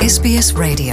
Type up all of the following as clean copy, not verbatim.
SBS Radio.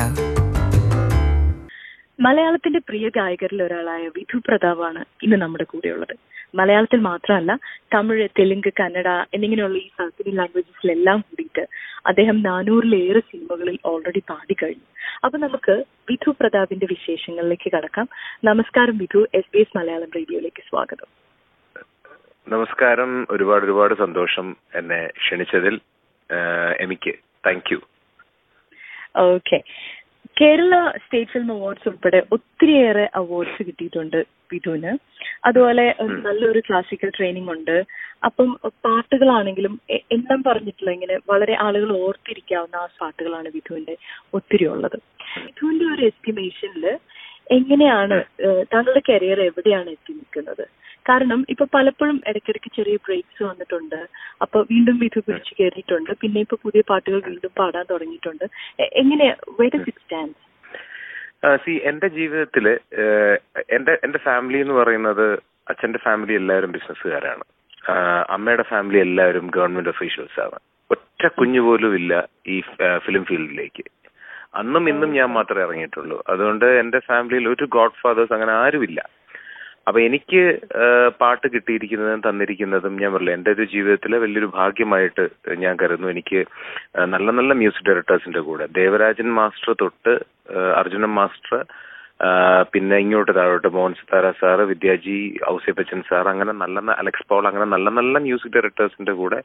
മലയാളത്തിന്റെ പ്രിയ ഗായകരിൽ ഒരാളായ വിധു പ്രതാപാണ് ഇന്ന് നമ്മുടെ കൂടെയുള്ളത്. മലയാളത്തിൽ മാത്രമല്ല, തമിഴ്, തെലുങ്ക്, കന്നഡ എന്നിങ്ങനെയുള്ള ഈ സൗത്ത് ഇന്ത്യൻ ലാംഗ്വേജസിലെല്ലാം കൂടിയിട്ട് അദ്ദേഹം 400-ലേറെ സിനിമകളിൽ ഓൾറെഡി പാടിക്കഴിഞ്ഞു. അപ്പൊ നമുക്ക് വിധു പ്രതാപിന്റെ വിശേഷങ്ങളിലേക്ക് കടക്കാം. നമസ്കാരം വിധു, SBS മലയാളം റേഡിയോയിലേക്ക് സ്വാഗതം. നമസ്കാരം. ഒരുപാട് സന്തോഷം എന്നെ ക്ഷണിച്ചതിൽ. എനിക്ക് thank you. Okay, Kerala state film awards ഉൾപ്പെടെ ഒത്തിരിയേറെ അവാർഡ്സ് കിട്ടിയിട്ടുണ്ട് വിധുവിന്. അതുപോലെ നല്ലൊരു ക്ലാസിക്കൽ ട്രെയിനിങ് ഉണ്ട്. അപ്പം പാട്ടുകളാണെങ്കിലും എല്ലാം പറഞ്ഞിട്ടുള്ള ഇങ്ങനെ വളരെ ആളുകൾ ഓർത്തിരിക്കാവുന്ന ആ പാട്ടുകളാണ് വിധുവിന്റെ ഒത്തിരി ഉള്ളത്. വിധുവിന്റെ ഒരു എസ്റ്റിമേഷനിൽ എങ്ങനെയാണ് താങ്കളുടെ കരിയർ എവിടെയാണ് എത്തി നിൽക്കുന്നത്? കാരണം ഇപ്പൊ പലപ്പോഴും ഇടയ്ക്കിടയ്ക്ക് ചെറിയ ബ്രേക്സ് വന്നിട്ടുണ്ട്. അപ്പൊ വീണ്ടും വിധു പിടിച്ചു കയറിയിട്ടുണ്ട്. പിന്നെ ഇപ്പൊ പുതിയ പാട്ടുകൾ വീണ്ടും പാടാൻ തുടങ്ങിയിട്ടുണ്ട്. എങ്ങനെ where does it stand? എന്റെ ജീവിതത്തില് എന്റെ ഫാമിലി എന്ന് പറയുന്നത്, അച്ഛന്റെ ഫാമിലി എല്ലാവരും ബിസിനസ്സുകാരാണ്. അമ്മയുടെ ഫാമിലി എല്ലാവരും ഗവൺമെന്റ് ഒഫീഷ്യൽസ് ആണ്. ഒറ്റ കുഞ്ഞു പോലും ഇല്ല ഈ ഫിലിം ഫീൽഡിലേക്ക്. അന്നും ഇന്നും ഞാൻ മാത്രമേ ഇറങ്ങിയിട്ടുള്ളൂ. അതുകൊണ്ട് എന്റെ ഫാമിലിയിൽ ഒരു ഗോഡ് ഫാദേഴ്സ് അങ്ങനെ ആരുമില്ല. അപ്പൊ എനിക്ക് പാട്ട് കിട്ടിയിരിക്കുന്നതും തന്നിരിക്കുന്നതും ഞാൻ പറയില്ല, എന്റെ ഒരു ജീവിതത്തിലെ വലിയൊരു ഭാഗ്യമായിട്ട് ഞാൻ കരുതുന്നു. എനിക്ക് നല്ല നല്ല മ്യൂസിക് ഡയറക്ടേഴ്സിന്റെ കൂടെ, ദേവരാജൻ മാസ്റ്റർ തൊട്ട് അർജുനൻ മാസ്റ്റർ, പിന്നെ ഇങ്ങോട്ട് താഴോട്ട് മോഹൻ സിതാര സാറ്, വിദ്യാജി, ഔസേപ്പച്ചൻ സാർ, അങ്ങനെ നല്ല അലക്സ് പോൾ, അങ്ങനെ നല്ല നല്ല മ്യൂസിക് ഡയറക്ടേഴ്സിന്റെ കൂടെ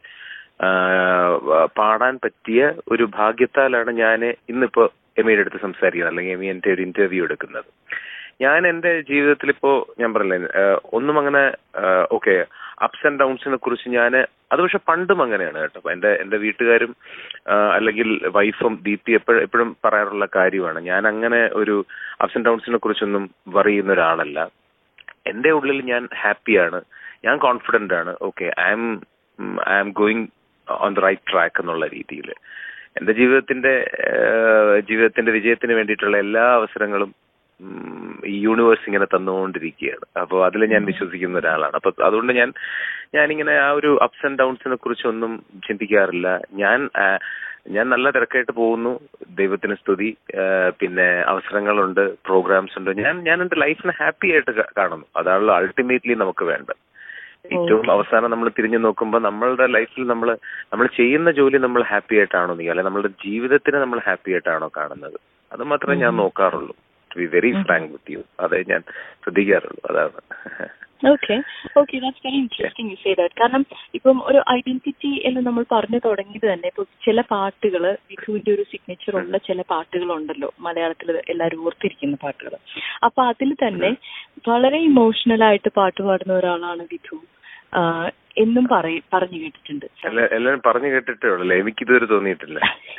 പാടാൻ പറ്റിയ ഒരു ഭാഗ്യത്താലാണ് ഞാൻ ഇന്നിപ്പോ എമിയുടെ അടുത്ത് സംസാരിക്കുന്നത്, അല്ലെങ്കിൽ എമി എന്റെ ഒരു ഇന്റർവ്യൂ എടുക്കുന്നത്. ഞാൻ എന്റെ ജീവിതത്തിൽ ഇപ്പോ ഞാൻ പറഞ്ഞില്ലേ, ഒന്നും അങ്ങനെ ഓക്കെ അപ്സ് ആൻഡ് ഡൗൺസിനെ കുറിച്ച് ഞാൻ, അത് പക്ഷെ പണ്ടും അങ്ങനെയാണ് കേട്ടോ. എന്റെ വീട്ടുകാരും അല്ലെങ്കിൽ വൈഫും ദീപ്തി എപ്പോഴും പറയാറുള്ള കാര്യമാണ്, ഞാൻ അങ്ങനെ ഒരു അപ്സ് ആൻഡ് ഡൗൺസിനെ കുറിച്ചൊന്നും വറി ചെയ്യുന്ന ഒരാളല്ല. എന്റെ ഉള്ളിൽ ഞാൻ ഹാപ്പിയാണ്, ഞാൻ കോൺഫിഡന്റ് ആണ്. Okay, I am going on the right track എന്നുള്ള രീതിയിൽ എന്റെ ജീവിതത്തിന്റെ വിജയത്തിന് വേണ്ടിയിട്ടുള്ള എല്ലാ അവസരങ്ങളും ഈ യൂണിവേഴ്സ് ഇങ്ങനെ തന്നുകൊണ്ടിരിക്കുകയാണ്. അപ്പോൾ അതിൽ ഞാൻ വിശ്വസിക്കുന്ന ഒരാളാണ്. അപ്പൊ അതുകൊണ്ട് ഞാനിങ്ങനെ ആ ഒരു അപ്സ് ആൻഡ് ഡൗൺസിനെ കുറിച്ചൊന്നും ചിന്തിക്കാറില്ല. ഞാൻ നല്ല തിരക്കായിട്ട് പോകുന്നു, ദൈവത്തിന് സ്തുതി. പിന്നെ അവസരങ്ങളുണ്ട്, പ്രോഗ്രാംസ് ഉണ്ട്. ഞാൻ എന്റെ ലൈഫിനെ ഹാപ്പി ആയിട്ട് കാണുന്നു. അതാണല്ലോ അൾട്ടിമേറ്റ്ലി നമുക്ക് വേണ്ടത്. ഏറ്റവും അവസാനം നമ്മൾ തിരിഞ്ഞു നോക്കുമ്പോൾ നമ്മളുടെ ലൈഫിൽ നമ്മൾ ചെയ്യുന്ന ജോലി നമ്മൾ ഹാപ്പി ആയിട്ടാണോ അല്ലെങ്കിൽ നമ്മളുടെ ജീവിതത്തിനെ നമ്മൾ ഹാപ്പി ആയിട്ടാണോ കാണുന്നത്, അത് മാത്രമേ ഞാൻ നോക്കാറുള്ളൂ. To be very frank with you, അതെ ഞാൻ ശ്രദ്ധിക്കാറുള്ളൂ. അതാണ്. Okay, that's very interesting you say that. കാരണം ഇപ്പം ഒരു ഐഡന്റിറ്റി എന്ന് നമ്മൾ പറഞ്ഞു തുടങ്ങിയത് തന്നെ ഇപ്പൊ ചില പാട്ടുകൾ, വിധുവിന്റെ ഒരു സിഗ്നേച്ചർ ഉള്ള ചില പാട്ടുകളുണ്ടല്ലോ മലയാളത്തിൽ എല്ലാവരും ഓർത്തിരിക്കുന്ന പാട്ടുകൾ. അപ്പൊ അതിൽ തന്നെ വളരെ ഇമോഷണൽ ആയിട്ട് പാട്ട് പാടുന്ന ഒരാളാണ് വിധു എന്നും പറഞ്ഞു കേട്ടിട്ടുണ്ട്. എല്ലാരും പറഞ്ഞു കേട്ടിട്ടേ ഉള്ളൂ, എനിക്കിതുവരെ തോന്നിയിട്ടില്ല.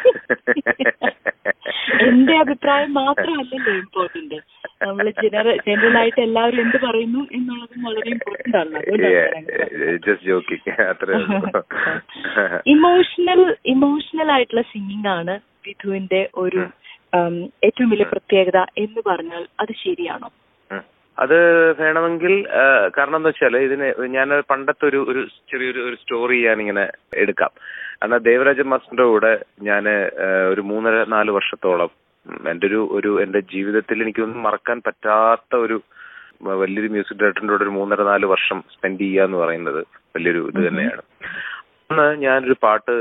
എന്റെ അഭിപ്രായം മാത്രമല്ലല്ലോ ഇമ്പോർട്ടന്റ്, നമ്മള് ജനറൽ ആയിട്ട് എല്ലാവരും എന്ത് പറയുന്നു എന്നുള്ളതും വളരെ ഇമ്പോർട്ടന്റ് ആണ്. ഇമോഷണൽ ആയിട്ടുള്ള സിംഗിങ് ആണ് വിധുവിന്റെ ഒരു ഏറ്റവും വലിയ പ്രത്യേകത എന്ന് പറഞ്ഞാൽ അത് ശരിയാണോ? അത് വേണമെങ്കിൽ, കാരണം എന്താ വെച്ചാല് ഇതിന് ഞാൻ പണ്ടത്തെ ഒരു ചെറിയൊരു സ്റ്റോറി ഞാനിങ്ങനെ എടുക്കാം. കാരണം ദേവരാജൻ മാസ്റ്ററിന്റെ കൂടെ ഞാൻ ഒരു 3-4 വർഷത്തോളം എന്റെ ജീവിതത്തിൽ എനിക്കൊന്നും മറക്കാൻ പറ്റാത്ത ഒരു വലിയൊരു മ്യൂസിക് ഡയറക്ടറിന്റെ കൂടെ ഒരു 3-4 വർഷം സ്പെൻഡ് ചെയ്യാന്ന് പറയുന്നത് വലിയൊരു ഇത് തന്നെയാണ്. അന്ന് ഞാനൊരു പാട്ട്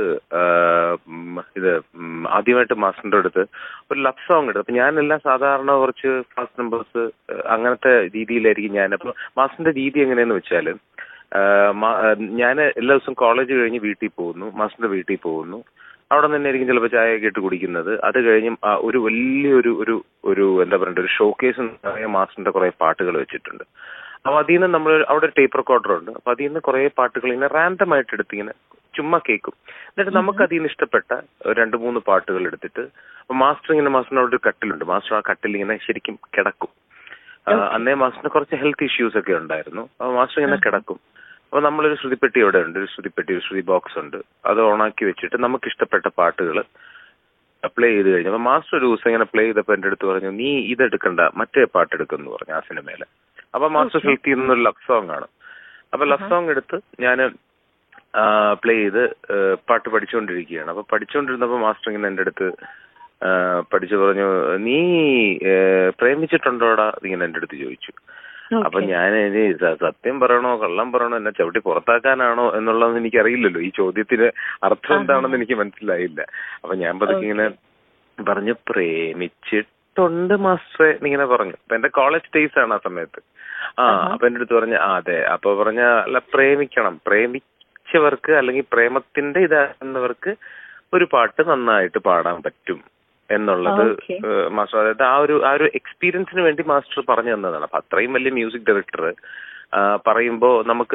ആദ്യമായിട്ട് മാസ്റ്ററിന്റെ അടുത്ത് ഒരു ലവ് സോങ് എടുത്തു. അപ്പൊ ഞാനെല്ലാം സാധാരണ കുറച്ച് ഫാസ്റ്റ് നമ്പേഴ്സ് അങ്ങനത്തെ രീതിയിലായിരിക്കും ഞാൻ. അപ്പൊ മാസ്റ്ററിന്റെ രീതി എങ്ങനെയാന്ന് വെച്ചാല്, ഞാൻ എല്ലാ ദിവസവും കോളേജ് കഴിഞ്ഞ് വീട്ടിൽ പോകുന്നു, മാസ്റ്ററിന്റെ വീട്ടിൽ പോകുന്നു. അവിടെ നിന്ന് ആയിരിക്കും ചിലപ്പോൾ ചായ ഒക്കെ ഇട്ട് കുടിക്കുന്നത്. അത് കഴിഞ്ഞ് ഒരു വലിയൊരു ഒരു എന്താ പറയണ്ട ഒരു ഷോക്കേസ് മാസ്റ്ററിന്റെ കുറെ പാട്ടുകൾ വെച്ചിട്ടുണ്ട്. അപ്പൊ അതിൽ നിന്ന് നമ്മൾ അവിടെ ഒരു ടേപ്പ് റെക്കോർഡർ ഉണ്ട്. അപ്പൊ അതിൽ നിന്ന് കുറെ പാട്ടുകൾ ഇങ്ങനെ റാൻഡം ആയിട്ട് എടുത്ത് ഇങ്ങനെ ചുമ്മാ കേൾക്കും. എന്നിട്ട് നമുക്ക് അതിൽ നിന്ന് ഇഷ്ടപ്പെട്ട 2-3 പാട്ടുകൾ എടുത്തിട്ട്, അപ്പൊ മാസ്റ്ററിന്റെ അവിടെ ഒരു കട്ടിലുണ്ട്. മാസ്റ്റർ ആ കട്ടിൽ ഇങ്ങനെ ശരിക്കും കിടക്കും. അന്നേ മാസ്റ്ററിന് കുറച്ച് ഹെൽത്ത് ഇഷ്യൂസ് ഒക്കെ ഉണ്ടായിരുന്നു. അപ്പൊ മാസ്റ്റർ ഇങ്ങനെ കിടക്കും. അപ്പൊ നമ്മളൊരു ശ്രുതിപ്പെട്ടി അവിടെ ഉണ്ട്, ഒരു ശ്രുതി ബോക്സ് ഉണ്ട്. അത് ഓണാക്കി വെച്ചിട്ട് നമുക്ക് ഇഷ്ടപ്പെട്ട പാട്ടുകൾ പ്ലേ ചെയ്ത് കഴിഞ്ഞു. അപ്പൊ മാസ്റ്റർ ഒരു ദിവസം ഇങ്ങനെ പ്ലേ ചെയ്തപ്പോ എന്റെ അടുത്ത് പറഞ്ഞു, നീ ഇതെടുക്കണ്ട, മറ്റേ പാട്ട് എടുക്കുമെന്ന് പറഞ്ഞു ആ സിനിമയില്. അപ്പൊ മാസ്റ്റർ സെലക്ട് ചെയ്യുന്ന ഒരു ലവ് സോങ് ആണ്. അപ്പൊ ലവ് സോങ് എടുത്ത് ഞാൻ പ്ലേ ചെയ്ത് പാട്ട് പഠിച്ചുകൊണ്ടിരിക്കുകയാണ്. അപ്പൊ പഠിച്ചുകൊണ്ടിരുന്നപ്പോ മാസ്റ്റർ ഇങ്ങനെ എന്റെ അടുത്ത് പഠിച്ചു പറഞ്ഞു, നീ പ്രേമിച്ചിട്ടുണ്ടോടാ ഇങ്ങനെ എൻ്റെ അടുത്ത് ചോദിച്ചു. അപ്പൊ ഞാൻ ഇനി സത്യം പറയണോ കള്ളം പറയണോ എന്നെ ചവിട്ടി പുറത്താക്കാനാണോ എന്നുള്ളത് എനിക്കറിയില്ലല്ലോ. ഈ ചോദ്യത്തിന് അർത്ഥം എന്താണെന്ന് എനിക്ക് മനസ്സിലായില്ല. അപ്പൊ ഞാൻ പതുക്കെ ഇങ്ങനെ പറഞ്ഞു, പ്രേമിച്ചിട്ടുണ്ട് മാസ്റ്ററെ എന്നിങ്ങനെ പറഞ്ഞു. അപ്പൊ എന്റെ കോളേജ് ഡേയ്സ് ആണ് ആ സമയത്ത്. അപ്പൊ എന്റെ അടുത്ത് പറഞ്ഞ അതെ. അപ്പൊ പറഞ്ഞ അല്ല, പ്രേമിച്ചവർക്ക് അല്ലെങ്കിൽ പ്രേമത്തിന്റെ ഇതാകുന്നവർക്ക് ഒരു പാട്ട് നന്നായിട്ട് പാടാൻ പറ്റും എന്നുള്ളത് മാസ്റ്റർ, അതായത് ആ ഒരു എക്സ്പീരിയൻസിന് വേണ്ടി മാസ്റ്റർ പറഞ്ഞു തന്നതാണ്. അപ്പൊ അത്രയും വലിയ മ്യൂസിക് ഡയറക്ടർ പറയുമ്പോ നമുക്ക്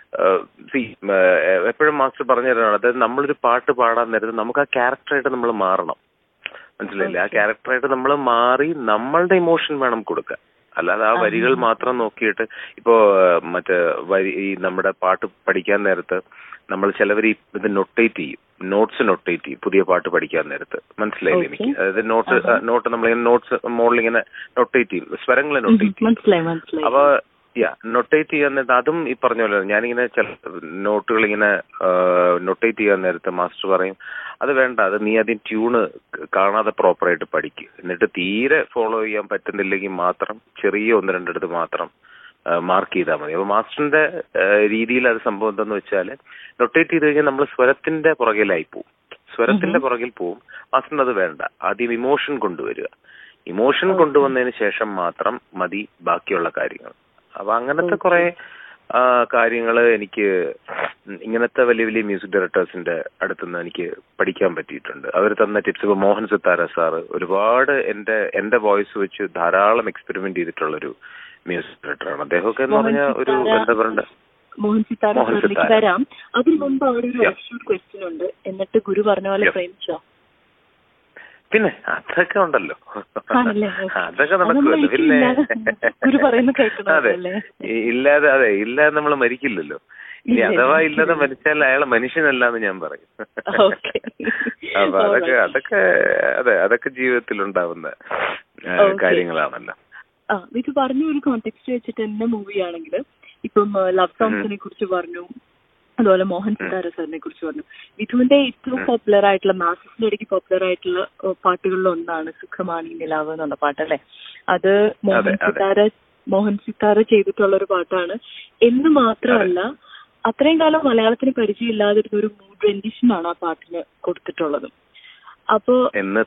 എപ്പോഴും മാസ്റ്റർ പറഞ്ഞു തരാണ്, അതായത് നമ്മളൊരു പാട്ട് പാടാൻ നേരത്ത് നമുക്ക് ആ ക്യാരക്ടറായിട്ട് നമ്മൾ മാറണം. മനസ്സിലായില്ലേ? ആ ക്യാരക്ടറായിട്ട് നമ്മൾ മാറി നമ്മളുടെ ഇമോഷൻ വേണം കൊടുക്കാൻ. അല്ലാതെ ആ വരികൾ മാത്രം നോക്കിയിട്ട് ഇപ്പോ മറ്റേ ഈ നമ്മുടെ പാട്ട് പഠിക്കാൻ നേരത്ത് നമ്മൾ ചിലവർ ഇത് നൊട്ടേറ്റ് ചെയ്യും, നോട്ട്സ് നൊട്ടേറ്റ് ചെയ്യും പുതിയ പാട്ട് പഠിക്കാൻ നേരത്ത്. മനസ്സിലായില്ലേ എനിക്ക്? അതായത് നോട്ട് നമ്മളിങ്ങനെ നോട്ട്സ് മോളിൽ ഇങ്ങനെ നൊട്ടേറ്റ് ചെയ്യും, സ്വരങ്ങളെ നൊട്ടേറ്റ് ചെയ്യും. അപ്പൊ നൊട്ടേറ്റ് ചെയ്യാൻ നേരത്ത് അതും ഈ പറഞ്ഞ പോലെ ഞാനിങ്ങനെ ചില നോട്ടുകൾ ഇങ്ങനെ നൊട്ടേറ്റ് ചെയ്യാൻ നേരത്ത് മാസ്റ്റർ പറയും, അത് വേണ്ട, അത് നീ ആദ്യം ട്യൂണ് കാണാതെ പ്രോപ്പറായിട്ട് പഠിക്കുക, എന്നിട്ട് തീരെ ഫോളോ ചെയ്യാൻ പറ്റുന്നില്ലെങ്കിൽ മാത്രം ചെറിയ 1-2 മാത്രം മാർക്ക് ചെയ്താൽ മതി. അപ്പൊ മാസ്റ്ററിന്റെ രീതിയിൽ അത് സംഭവം എന്താന്ന് വെച്ചാൽ, നൊട്ടേറ്റ് ചെയ്ത് കഴിഞ്ഞാൽ നമ്മൾ സ്വരത്തിന്റെ പുറകിലായി പോവും, സ്വരത്തിന്റെ പുറകിൽ പോവും. മാസ്റ്ററിന് അത് വേണ്ട, ആദ്യം ഇമോഷൻ കൊണ്ടുവരിക, ഇമോഷൻ കൊണ്ടുവന്നതിന് ശേഷം മാത്രം മതി ബാക്കിയുള്ള കാര്യങ്ങൾ. അപ്പൊ അങ്ങനത്തെ കുറെ കാര്യങ്ങൾ എനിക്ക് ഇങ്ങനത്തെ വലിയ വലിയ മ്യൂസിക് ഡയറക്ടേഴ്സിന്റെ അടുത്തുനിന്ന് എനിക്ക് പഠിക്കാൻ പറ്റിയിട്ടുണ്ട്. അവർ തന്ന ടിപ്സ്. ഇപ്പൊ മോഹൻ സിത്താര സാറ് ഒരുപാട് എന്റെ വോയിസ് വെച്ച് ധാരാളം എക്സ്പെരിമെന്റ് ചെയ്തിട്ടുള്ളൊരു മ്യൂസിക് ഡയറക്ടറാണ്. അദ്ദേഹമൊക്കെ എന്ന് പറഞ്ഞാൽ ഒരു എന്താ പറയണ്ട, മോഹൻ സിത്താര വരാം. അതിന് മുമ്പ് അവിടെ ഒരു ക്വസ്റ്റ്യൻ ഉണ്ട്. എന്നിട്ട് ഗുരു പറഞ്ഞ പോലെ പ്രേമിച്ചോ? പിന്നെ അതൊക്കെ ഉണ്ടല്ലോ, അതൊക്കെ നടക്കുമല്ലോ. പിന്നെ അതെ, ഇല്ലാതെ നമ്മൾ മരിക്കില്ലല്ലോ. ഇനി അഥവാ ഇല്ലാതെ മരിച്ചാൽ അയാളെ മനുഷ്യനല്ലാന്ന് ഞാൻ പറയും. അപ്പൊ അതൊക്കെ ജീവിതത്തിൽ ഉണ്ടാവുന്ന കാര്യങ്ങളാണല്ലോ. ഇത് പറഞ്ഞ ഒരു കോണ്ടെക്സ്റ്റ് വെച്ചിട്ട് എന്നെ മൂവിയാണെങ്കിൽ ഇപ്പം ലവ് സോങ്സിനെ കുറിച്ച് പറഞ്ഞു, അതുപോലെ മോഹൻ സിത്താര സാറിനെ കുറിച്ച് പറഞ്ഞു. വിധുവിന്റെ ഏറ്റവും പോപ്പുലർ ആയിട്ടുള്ള മാസസിന്റെ ഇടയ്ക്ക് പോപ്പുലർ ആയിട്ടുള്ള പാട്ടുകളിൽ ഒന്നാണ് സുഖമാണി നിലാവ് എന്നുള്ള പാട്ടല്ലേ. അത് മോഹൻ സിത്താര ചെയ്തിട്ടുള്ള ഒരു പാട്ടാണ് എന്ന് മാത്രമല്ല, അത്രയും കാലം മലയാളത്തിന് പരിചയമില്ലാതിരുന്ന ഒരു മൂഡ് റെൻഡിഷൻ ആണ് ആ പാട്ടിന് കൊടുത്തിട്ടുള്ളത്. അപ്പോ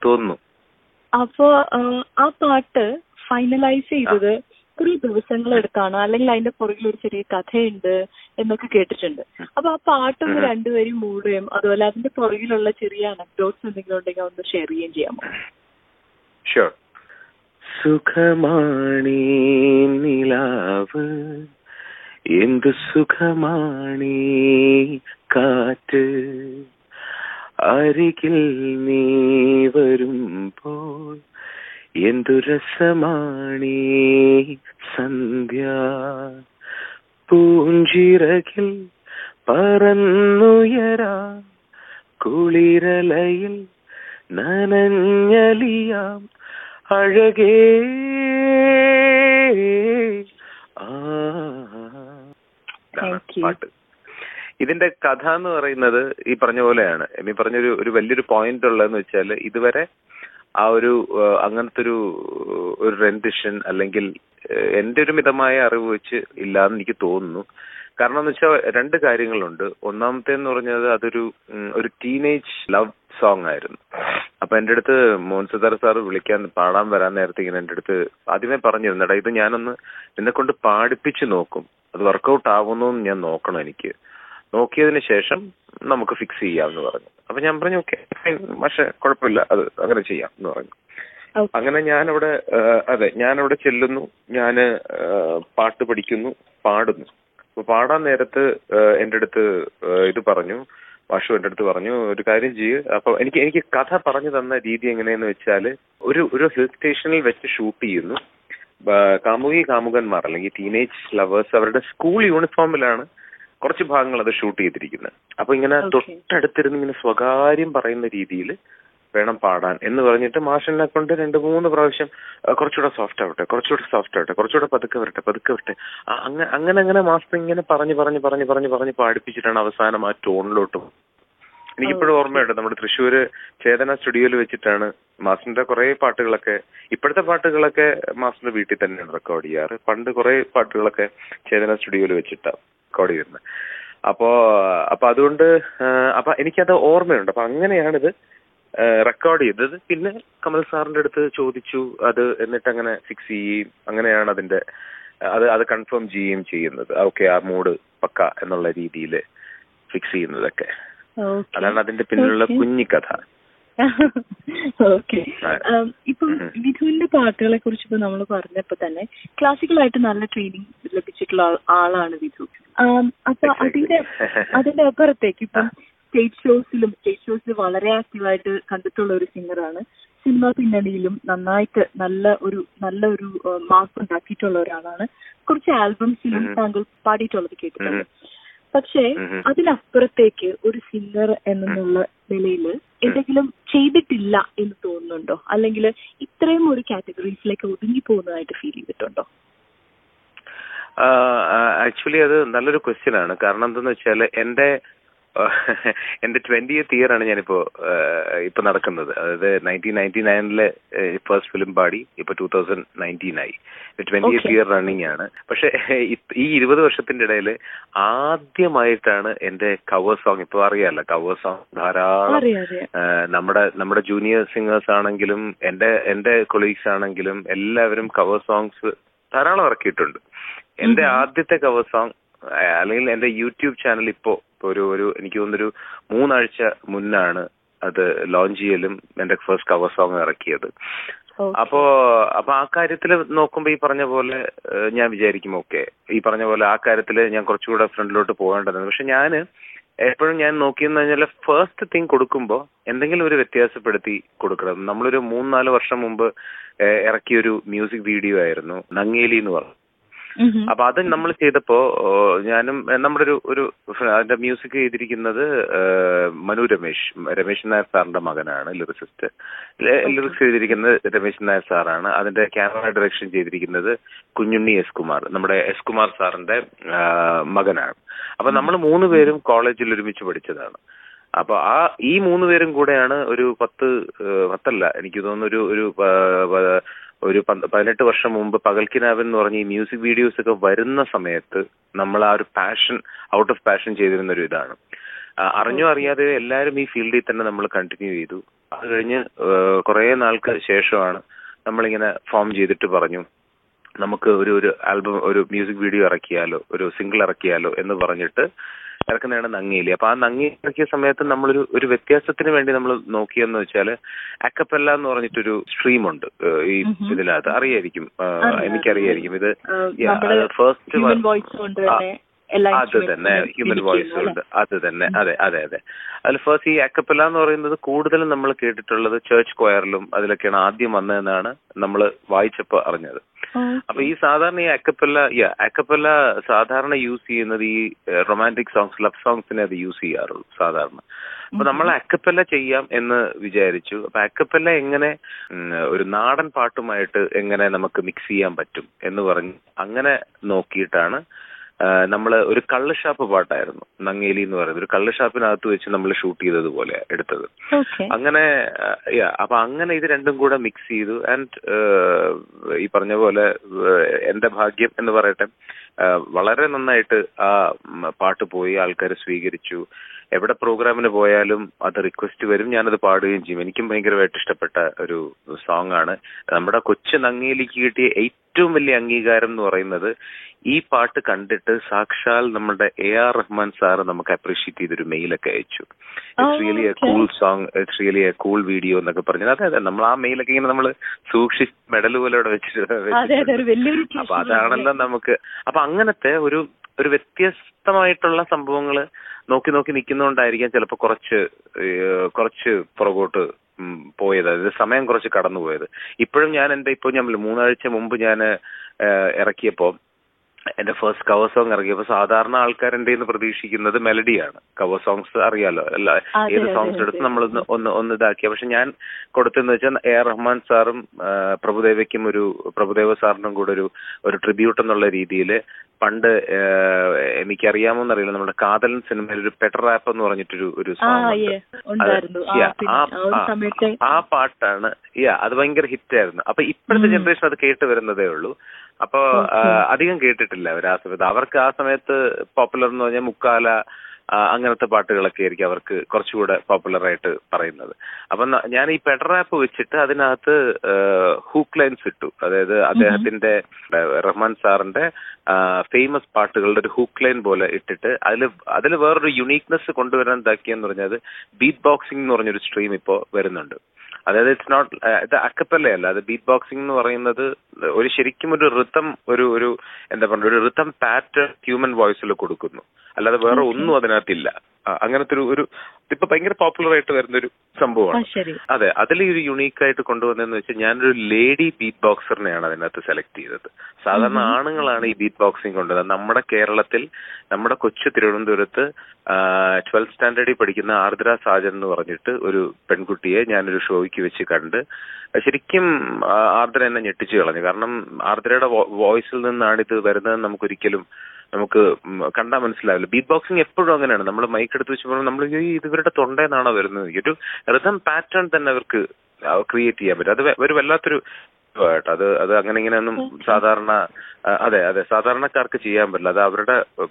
ആ പാട്ട് ഫൈനലൈസ് ചെയ്തത് കുറെ ദിവസങ്ങളെടുത്താണ്, അല്ലെങ്കിൽ അതിന്റെ പുറകിൽ ഒരു ചെറിയ കഥയുണ്ട് എന്നൊക്കെ കേട്ടിട്ടുണ്ട്. അപ്പൊ ആ പാട്ടൊന്ന് രണ്ടുപേരും മൂടുകയും അതുപോലെ അതിന്റെ പുറകിലുള്ള ചെറിയ അനക്ഡോട്ട്സ് എന്തെങ്കിലും ഉണ്ടെങ്കിൽ ഒന്ന് ഷെയർ ചെയ്യുകയും ചെയ്യാമോ? ഷുവർ. സുഖമാണീ നിലാവ്, എന്തു സുഖമാണീ കാറ്റ്, അരികിൽ നീ വരുമ്പോൾ എന്തു രസമാണീ സന്ധ്യ, പൂഞ്ചിറകിൽ പറന്നുയരാ കുളിരലയിൽ നനഞ്ഞലിയാം അഴകേ. പാട്ട് ഇതിന്റെ കഥ എന്ന് പറയുന്നത് ഈ പറഞ്ഞ പോലെയാണ്. എമ്മി പറഞ്ഞൊരു വലിയൊരു പോയിന്റ് ഉള്ളതെന്ന് വെച്ചാൽ, ഇതുവരെ ആ ഒരു അങ്ങനത്തെ ഒരു റെൻഡിഷൻ അല്ലെങ്കിൽ എന്റെ ഒരു മിതമായ അറിവ് വെച്ച് ഇല്ലാന്ന് എനിക്ക് തോന്നുന്നു. കാരണം എന്ന് വെച്ചാൽ 2 കാര്യങ്ങളുണ്ട്. ഒന്നാമത്തേന്ന് പറഞ്ഞത് അതൊരു ടീനേജ് ലവ് സോങ് ആയിരുന്നു. അപ്പൊ എന്റെ അടുത്ത് മോഹൻ സിത്താര സാറ് പാടാൻ വരാൻ നേരത്തെ ഇങ്ങനെ എന്റെ അടുത്ത് ആദ്യമേ പറഞ്ഞിരുന്നടാ, ഇത് ഞാനൊന്ന് എന്നെ കൊണ്ട് പാടിപ്പിച്ച് നോക്കും, അത് വർക്കൗട്ട് ആവുന്നോന്ന് ഞാൻ നോക്കണം, എനിക്ക് നോക്കിയതിന് ശേഷം നമുക്ക് ഫിക്സ് ചെയ്യാമെന്ന് പറഞ്ഞു. അപ്പൊ ഞാൻ പറഞ്ഞു ഓക്കെ പക്ഷെ കുഴപ്പമില്ല, അത് അങ്ങനെ ചെയ്യാം എന്ന് പറഞ്ഞു. അങ്ങനെ ഞാനവിടെ ചെല്ലുന്നു, ഞാന് പാട്ട് പഠിക്കുന്നു, പാടുന്നു. അപ്പൊ പാടാൻ നേരത്ത് എന്റെ അടുത്ത് ഇത് പറഞ്ഞു, വാഷു എന്റെ അടുത്ത് പറഞ്ഞു ഒരു കാര്യം ചെയ്യ്. അപ്പൊ എനിക്ക് കഥ പറഞ്ഞു തന്ന രീതി എങ്ങനെയെന്ന് വെച്ചാല്, ഒരു ഹിൽ സ്റ്റേഷനിൽ വെച്ച് ഷൂട്ട് ചെയ്യുന്നു. കാമുകന്മാർ അല്ലെങ്കിൽ ടീനേജ് ലവേഴ്സ് അവരുടെ സ്കൂൾ യൂണിഫോമിലാണ് കുറച്ച് ഭാഗങ്ങൾ അത് ഷൂട്ട് ചെയ്തിരിക്കുന്നത്. അപ്പൊ ഇങ്ങനെ തൊട്ടടുത്തിരുന്ന് ഇങ്ങനെ സ്വകാര്യം പറയുന്ന രീതിയിൽ വേണം പാടാൻ എന്ന് പറഞ്ഞിട്ട് മാഷിനെ കൊണ്ട് 2-3 പ്രാവശ്യം കുറച്ചുകൂടെ സോഫ്റ്റ് ആവട്ടെ, കുറച്ചുകൂടെ പതുക്കെ വരട്ടെ അങ്ങനെ മാസ്റ്റർ ഇങ്ങനെ പറഞ്ഞ് പാടിപ്പിച്ചിട്ടാണ് അവസാനം ആ ടോണിലോട്ടും. എനിക്കിപ്പോഴും ഓർമ്മയുണ്ട്, നമ്മുടെ തൃശ്ശൂര് ചേതന സ്റ്റുഡിയോയിൽ വെച്ചിട്ടാണ് മാസ്റ്ററിന്റെ കുറെ പാട്ടുകളൊക്കെ, ഇപ്പോഴത്തെ പാട്ടുകളൊക്കെ മാസ്റ്ററിന്റെ വീട്ടിൽ തന്നെയാണ് റെക്കോർഡ് ചെയ്യാറ്. പണ്ട് കുറെ പാട്ടുകളൊക്കെ ചേതന സ്റ്റുഡിയോയിൽ വെച്ചിട്ടാണ് റെക്കോർഡ് ചെയ്യുന്നത്. അപ്പൊ അതുകൊണ്ട് അപ്പൊ എനിക്കത് ഓർമ്മയുണ്ട്. അപ്പൊ അങ്ങനെയാണിത് റെക്കോർഡ് ചെയ്തത്. പിന്നെ കമൽ സാറിന്റെ അടുത്ത് ചോദിച്ചു അത്, എന്നിട്ട് അങ്ങനെ ഫിക്സ് ചെയ്യുകയും അങ്ങനെയാണ് അതിന്റെ അത് കൺഫേം ചെയ്യുകയും ചെയ്യുന്നത്. ഓക്കെ, ആ മൂഡ് പക്ക എന്നുള്ള രീതിയിൽ ഫിക്സ് ചെയ്യുന്നതൊക്കെ. അതാണ് അതിന്റെ പിന്നിലുള്ള കുഞ്ഞിക്കഥ. ഓക്കെ. ഇപ്പം വിധുവിന്റെ പാട്ടുകളെ കുറിച്ച് ഇപ്പൊ നമ്മൾ പറഞ്ഞപ്പോ തന്നെ ക്ലാസിക്കലായിട്ട് നല്ല ട്രെയിനിങ് ലഭിച്ചിട്ടുള്ള ആളാണ് വിധു. അപ്പൊ അതിന്റെ അപ്പുറത്തേക്ക് ഇപ്പം സ്റ്റേജ് ഷോസിൽ വളരെ ആക്റ്റീവായിട്ട് കണ്ടിട്ടുള്ള ഒരു സിംഗറാണ്. സിനിമ പിന്നണിയിലും നന്നായിട്ട് നല്ല ഒരു മാർക്ക് ഉണ്ടാക്കിയിട്ടുള്ള ഒരാളാണ്. കുറച്ച് ആൽബംസിലും താങ്കൾ പാടിയിട്ടുള്ളത് കേട്ടിട്ടുണ്ട്. പക്ഷേ അതിനപ്പുറത്തേക്ക് ഒരു സിംഗർ എന്നുള്ള നിലയിൽ എന്തെങ്കിലും ചെയ്തിട്ടില്ല എന്ന് തോന്നുന്നുണ്ടോ? അല്ലെങ്കിൽ ഇത്രയും ഒരു കാറ്റഗറീസിലേക്ക് ഒതുങ്ങി പോകുന്നതായിട്ട് ഫീൽ ചെയ്തിട്ടുണ്ടോ? ആക്ച്വലി അത് നല്ലൊരു ക്വസ്റ്റ്യൻ ആണ്. കാരണം എന്താന്ന് വെച്ചാൽ എന്റെ 20th ഇയർ ആണ് ഞാനിപ്പോ നടക്കുന്നത്. അതായത് 1999 ഫസ്റ്റ് ഫിലിം പാടി, ഇപ്പൊ 2019 ആയി. 20th ഇയർ റണ്ണിങ് ആണ്. പക്ഷെ ഈ 20 വർഷത്തിന്റെ ഇടയിൽ ആദ്യമായിട്ടാണ് എന്റെ കവർ സോങ്, ഇപ്പൊ അറിയാലോ കവർ സോങ് ധാരാളം നമ്മുടെ ജൂനിയർ സിംഗേഴ്സ് ആണെങ്കിലും എന്റെ കൊളീഗ്സ് ആണെങ്കിലും എല്ലാവരും കവർ സോങ്സ് ധാരാളം ഇറക്കിയിട്ടുണ്ട്. എന്റെ ആദ്യത്തെ കവർ സോങ് അല്ലെങ്കിൽ എന്റെ യൂട്യൂബ് ചാനൽ ഇപ്പോ ഒരു എനിക്ക് തോന്നുന്നൊരു 3 ആഴ്ച മുന്നാണ് അത് ലോഞ്ച് ചെയ്യലും എന്റെ ഫസ്റ്റ് കവർ സോങ് ഇറക്കിയത്. അപ്പോ ആ കാര്യത്തിൽ നോക്കുമ്പോ ഈ പറഞ്ഞ പോലെ ഞാൻ വിചാരിക്കും ഓക്കെ, ഈ പറഞ്ഞ പോലെ ആ കാര്യത്തിൽ ഞാൻ കുറച്ചുകൂടെ ഫ്രണ്ടിലോട്ട് പോകേണ്ടതാണ്. പക്ഷെ എപ്പോഴും ഞാൻ നോക്കിയെന്ന് കഴിഞ്ഞാൽ ഫസ്റ്റ് തിങ് കൊടുക്കുമ്പോൾ എന്തെങ്കിലും ഒരു വ്യത്യാസപ്പെടുത്തി കൊടുക്കണം. നമ്മളൊരു 3-4 വർഷം മുമ്പ് ഇറക്കിയൊരു മ്യൂസിക് വീഡിയോ ആയിരുന്നു നങ്ങേലി എന്ന് പറഞ്ഞു. അപ്പൊ അത് നമ്മൾ ചെയ്തപ്പോ ഞാനും നമ്മുടെ ഒരു അതിന്റെ മ്യൂസിക് ചെയ്തിരിക്കുന്നത് രമേശ് നായർ സാറിന്റെ മകനാണ്, ലിറിസിസ്റ്റ്. ലിറിക്സ് ചെയ്തിരിക്കുന്നത് രമേശ് നായർ സാറാണ്. അതിന്റെ ക്യാമറ ഡയറക്ഷൻ ചെയ്തിരിക്കുന്നത് കുഞ്ഞുണ്ണി എസ് കുമാർ, നമ്മുടെ എസ് കുമാർ സാറിന്റെ മകനാണ്. അപ്പൊ നമ്മൾ 3 പേരും കോളേജിൽ ഒരുമിച്ച് പഠിച്ചതാണ്. അപ്പൊ ഈ 3 പേരും കൂടെയാണ് ഒരു 10 എനിക്ക് തോന്നുന്നു ഒരു 18 വർഷം മുമ്പ് പകൽക്കിനാവൻ എന്ന് പറഞ്ഞ ഈ മ്യൂസിക് വീഡിയോസ് ഒക്കെ വരുന്ന സമയത്ത് നമ്മൾ ആ ഒരു പാഷൻ, ഔട്ട് ഓഫ് പാഷൻ ചെയ്തിരുന്ന ഒരു ഇതാണ്. അറിഞ്ഞോ അറിയാതെ എല്ലാവരും ഈ ഫീൽഡിൽ തന്നെ നമ്മൾ കണ്ടിന്യൂ ചെയ്തു. അത് കഴിഞ്ഞ് കുറെ നാൾക്ക് ശേഷമാണ് നമ്മളിങ്ങനെ ഫോം ചെയ്തിട്ട് പറഞ്ഞു നമുക്ക് ഒരു ആൽബം, ഒരു മ്യൂസിക് വീഡിയോ ഇറക്കിയാലോ, ഒരു സിംഗിൾ ഇറക്കിയാലോ എന്ന് പറഞ്ഞിട്ട് ഇറക്കുന്നതാണ് നങ്ങേലി. അപ്പൊ ആ നങ്ങേലി ഇറക്കിയ സമയത്ത് നമ്മളൊരു വ്യത്യാസത്തിന് വേണ്ടി നമ്മൾ നോക്കിയെന്ന് വെച്ചാൽ അക്കപ്പല്ല എന്ന് പറഞ്ഞിട്ടൊരു സ്ട്രീം ഉണ്ട് ഈ ഇതിനകത്ത്. അറിയായിരിക്കും, എനിക്കറിയായിരിക്കും ഇത് ഫസ്റ്റ് അത് തന്നെ ഹ്യൂമൻ വോയിസ് ഉണ്ട്. അത് തന്നെ, അതെ. അതിൽ ഫസ്റ്റ് ഈ അക്കപ്പല്ല എന്ന് പറയുന്നത് കൂടുതലും നമ്മൾ കേട്ടിട്ടുള്ളത് ചേർച്ച് ക്വയറിലും അതിലൊക്കെയാണ് ആദ്യം വന്നതെന്നാണ് നമ്മൾ വായിച്ചപ്പോ അറിഞ്ഞത്. അപ്പൊ ഈ സാധാരണ ഈ അക്കപ്പല്ല സാധാരണ യൂസ് ചെയ്യുന്നത് ഈ റൊമാൻറ്റിക് സോങ്സ്, ലവ് സോങ്സിനെ അത് യൂസ് ചെയ്യാറുള്ളൂ സാധാരണ. അപ്പൊ നമ്മൾ അക്കപ്പല്ല ചെയ്യാം എന്ന് വിചാരിച്ചു. അപ്പൊ അക്കപ്പല്ല എങ്ങനെ ഒരു നാടൻ പാട്ടുമായിട്ട് എങ്ങനെ നമുക്ക് മിക്സ് ചെയ്യാൻ പറ്റും എന്ന് പറഞ്ഞ് അങ്ങനെ നോക്കിയിട്ടാണ് നമ്മള് ഒരു കള്ള് ഷാപ്പ് പാട്ടായിരുന്നു നങ്ങേലി എന്ന് പറയുന്നത്. ഒരു കള്ള് ഷാപ്പിനകത്ത് വെച്ച് നമ്മൾ ഷൂട്ട് ചെയ്തതുപോലെ എടുത്തത്. അങ്ങനെ അപ്പൊ അങ്ങനെ ഇത് രണ്ടും കൂടെ മിക്സ് ചെയ്തു. ആൻഡ് ഈ പറഞ്ഞ പോലെ എന്റെ ഭാഗ്യം എന്ന് പറയട്ടെ, വളരെ നന്നായിട്ട് ആ പാട്ട് പോയി, ആൾക്കാർ സ്വീകരിച്ചു. എവിടെ പ്രോഗ്രാമിന് പോയാലും അത് റിക്വസ്റ്റ് വരും, ഞാനത് പാടുകയും ചെയ്യും. എനിക്കും ഭയങ്കരമായിട്ട് ഇഷ്ടപ്പെട്ട ഒരു സോങ് ആണ്. നമ്മുടെ കൊച്ചു നങ്ങേലിക്ക് കിട്ടിയ ഏറ്റവും വലിയ അംഗീകാരം എന്ന് പറയുന്നത് ഈ പാട്ട് കണ്ടിട്ട് സാക്ഷാൽ നമ്മുടെ AR റഹ്മാൻ സാറ് നമുക്ക് അപ്രീഷിയേറ്റ് ചെയ്തൊരു മെയിലൊക്കെ അയച്ചു. It's really a cool song, it's really a cool video എന്നൊക്കെ പറഞ്ഞത്. അതെ, നമ്മൾ ആ മെയിലൊക്കെ ഇങ്ങനെ നമ്മൾ സൂക്ഷിച്ച് മെഡൽ പോലെ അവിടെ വെച്ചിട്ട്. അപ്പൊ അതാണല്ലോ നമുക്ക്. അപ്പൊ അങ്ങനത്തെ ഒരു വ്യത്യസ്തമായിട്ടുള്ള സംഭവങ്ങള് നോക്കി നിൽക്കുന്നതുകൊണ്ടായിരിക്കാം ചിലപ്പോൾ കുറച്ച് പുറകോട്ട് പോയത്. അതായത് സമയം കുറച്ച് കടന്നുപോയത്. ഇപ്പോഴും ഞാൻ 3 ആഴ്ച മുമ്പ് ഞാൻ ഇറക്കിയപ്പോ എന്റെ ഫസ്റ്റ് കവർ സോങ് ഇറങ്ങിയപ്പോൾ സാധാരണ ആൾക്കാരെന്റെ പ്രതീക്ഷിക്കുന്നത് മെലഡിയാണ്. കവർ സോങ്സ് അറിയാലോ, ഏത് സോങ്സ് എടുത്ത് നമ്മളൊന്ന് ഒന്ന് ഇതാക്കിയ. പക്ഷെ ഞാൻ കൊടുത്തെന്ന് വെച്ചാൽ എ ആർ റഹ്മാൻ സാറും പ്രഭുദേവ സാറിനും കൂടെ ഒരു ട്രിബ്യൂട്ട് എന്നുള്ള രീതിയിൽ പണ്ട് എനിക്കറിയാമോന്നറിയില്ല, നമ്മുടെ കാതലൻ സിനിമയിൽ ഒരു പെട്ടർ റാപ്പ് എന്ന് പറഞ്ഞിട്ടൊരു സോങ് ആ പാട്ടാണ്. അത് ഭയങ്കര ഹിറ്റായിരുന്നു. അപ്പൊ ഇപ്പോഴത്തെ ജനറേഷൻ അത് കേട്ട് വരുന്നതേ ഉള്ളൂ. അപ്പൊ അധികം കേട്ടിട്ടില്ല അവർ ആ സമയത്ത്. അവർക്ക് ആ സമയത്ത് പോപ്പുലർ എന്ന് പറഞ്ഞാൽ മുക്കാല അങ്ങനത്തെ പാട്ടുകളൊക്കെ ആയിരിക്കും അവർക്ക് കുറച്ചുകൂടെ പോപ്പുലർ ആയിട്ട് പറയുന്നത്. അപ്പൊ ഞാൻ ഈ പെഡർ റാപ്പ് വെച്ചിട്ട് അതിനകത്ത് ഹൂക്ക് ലൈൻസ് ഇട്ടു. അതായത് അദ്ദേഹത്തിന്റെ റഹ്മാൻ സാറിന്റെ ഫേമസ് പാട്ടുകളുടെ ഒരു ഹൂക്ക് ലൈൻ പോലെ ഇട്ടിട്ട് അതിൽ വേറൊരു യുണീക്നെസ് കൊണ്ടുവരാൻ ഇതാക്കിയെന്ന് പറഞ്ഞത് ബീറ്റ് ബോക്സിംഗ് എന്ന് പറഞ്ഞൊരു സ്ട്രീം ഇപ്പോ വരുന്നുണ്ട്. അതായത് ഇറ്റ്സ് നോട്ട് ഇത് അക്കപ്പല്ല അല്ല, അത് ബീറ്റ് ബോക്സിംഗ് എന്ന് പറയുന്നത് ശരിക്കും ഒരു റിതം ഒരു എന്താ പറയുക ഒരു റിതം പാറ്റേൺ ഹ്യൂമൻ വോയിസിൽ കൊടുക്കുന്നു, അല്ലാതെ വേറെ ഒന്നും അതിനകത്തില്ല. അങ്ങനത്തെ ഒരു ഇപ്പൊ ഭയങ്കര പോപ്പുലർ ആയിട്ട് വരുന്നൊരു സംഭവമാണ്. അതെ, അതിൽ ഒരു യുണീക്ക് ആയിട്ട് കൊണ്ടുവന്നതെന്ന് വെച്ചാൽ ഞാനൊരു ലേഡി ബീറ്റ് ബോക്സറിനെയാണ് അതിനകത്ത് സെലക്ട് ചെയ്തത്. സാധാരണ ആണുങ്ങളാണ് ഈ ബീറ്റ് ബോക്സിംഗ് കൊണ്ടുവന്നത്. നമ്മുടെ കേരളത്തിൽ, നമ്മുടെ കൊച്ചു തിരുവനന്തപുരത്ത് 12th സ്റ്റാൻഡേർഡിൽ പഠിക്കുന്ന ആർദ്ര സാജൻ എന്ന് പറഞ്ഞിട്ട് ഒരു പെൺകുട്ടിയെ ഞാനൊരു ഷോയ്ക്ക് വെച്ച് കണ്ട് ശരിക്കും ആർദ്ര എന്നെ ഞെട്ടിച്ചു കളഞ്ഞു. കാരണം ആർദ്രയുടെ വോയിസിൽ നിന്നാണ് ഇത് വരുന്നത് നമുക്കൊരിക്കലും നമുക്ക് കണ്ടാൽ മനസ്സിലാവില്ല. ബീറ്റ് ബോക്സിംഗ് എപ്പോഴും അങ്ങനെയാണ്. നമ്മൾ മൈക്ക് എടുത്ത് വെച്ച് നമ്മൾ ഇത് ഇവരുടെ തൊണ്ടേന്നാണോ വരുന്നത്, ഒരു റിതം പാറ്റേൺ തന്നെ അവർക്ക് ക്രിയേറ്റ് ചെയ്യാൻ പറ്റും. അത് ഒരു വല്ലാത്തൊരു അത് അങ്ങനെ ഇങ്ങനെയൊന്നും സാധാരണ സാധാരണക്കാർക്ക് ചെയ്യാൻ പറ്റില്ല. അത് അവരുടെ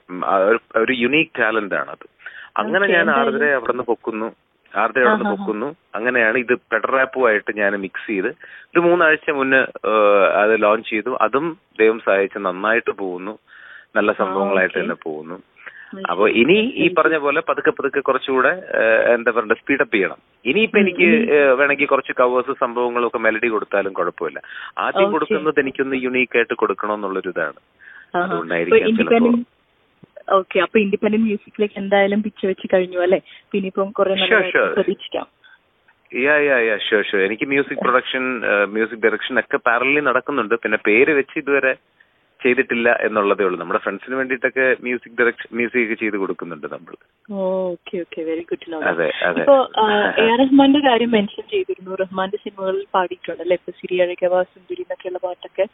ഒരു യുണീക്ക് ടാലന്റ് ആണ് അത്. അങ്ങനെ ഞാൻ ആർദ്രയെ അവിടെ നിന്ന് പൊക്കുന്നു. അങ്ങനെയാണ് ഇത് പെഡർ റാപ്പുമായിട്ട് ഞാൻ മിക്സ് ചെയ്ത് ഒരു 3 ആഴ്ച മുന്നേ അത് ലോഞ്ച് ചെയ്തു. അതും ദൈവം സഹായിച്ച് നന്നായിട്ട് പോകുന്നു, നല്ല സംഭവങ്ങളായിട്ട് തന്നെ പോകുന്നു. അപ്പൊ ഇനി ഈ പറഞ്ഞ പോലെ പതുക്കെ കുറച്ചുകൂടെ എന്താ പറയുക സ്പീഡപ്പ് ചെയ്യണം. ഇനിയിപ്പോ എനിക്ക് വേണമെങ്കിൽ കുറച്ച് കവേഴ്സ് സംഭവങ്ങളും ഒക്കെ മെലഡി കൊടുത്താലും കുഴപ്പമില്ല. ആദ്യം കൊടുക്കുന്നത് എനിക്കൊന്ന് യുണീക്ക് ആയിട്ട് കൊടുക്കണമെന്നുള്ളൊരു ഇതാണ്. അതുകൊണ്ടായിരിക്കും. ഓക്കെ, അപ്പൊ ഇൻഡിപെൻഡന്റ് മ്യൂസിക്കിലേക്ക് എന്തായാലും പിച്ച് വെച്ച് കഴിഞ്ഞു അല്ലെ? പിന്നെ ഇപ്പം കുറെ പ്രതീക്ഷിക്കാം. ഷുവർ. എനിക്ക് മ്യൂസിക് പ്രൊഡക്ഷൻ, മ്യൂസിക് ഡയറക്ഷൻ ഒക്കെ പാരലലി നടക്കുന്നുണ്ട്. പിന്നെ പേര് വെച്ച് ഇതുവരെ ചെയ്തിട്ടില്ല എന്നുള്ളതേ ഉള്ളൂ. നമ്മുടെ ഫ്രണ്ട്സിന് വേണ്ടിയിട്ടൊക്കെ മ്യൂസിക് ചെയ്ത് കൊടുക്കുന്നുണ്ട് നമ്മൾ. Okay, very good. ഇപ്പോ എ ആർ റഹ്മാന്റെ കാര്യം മെൻഷൻ ചെയ്തിരുന്നു. റഹ്മാന്റെ സിനിമകളിൽ പാടിയിട്ടുണ്ടല്ലേ? ഇപ്പൊ സിരിയഴകവ സുന്ദരി എന്നൊക്കെയുള്ള പാട്ടൊക്കെ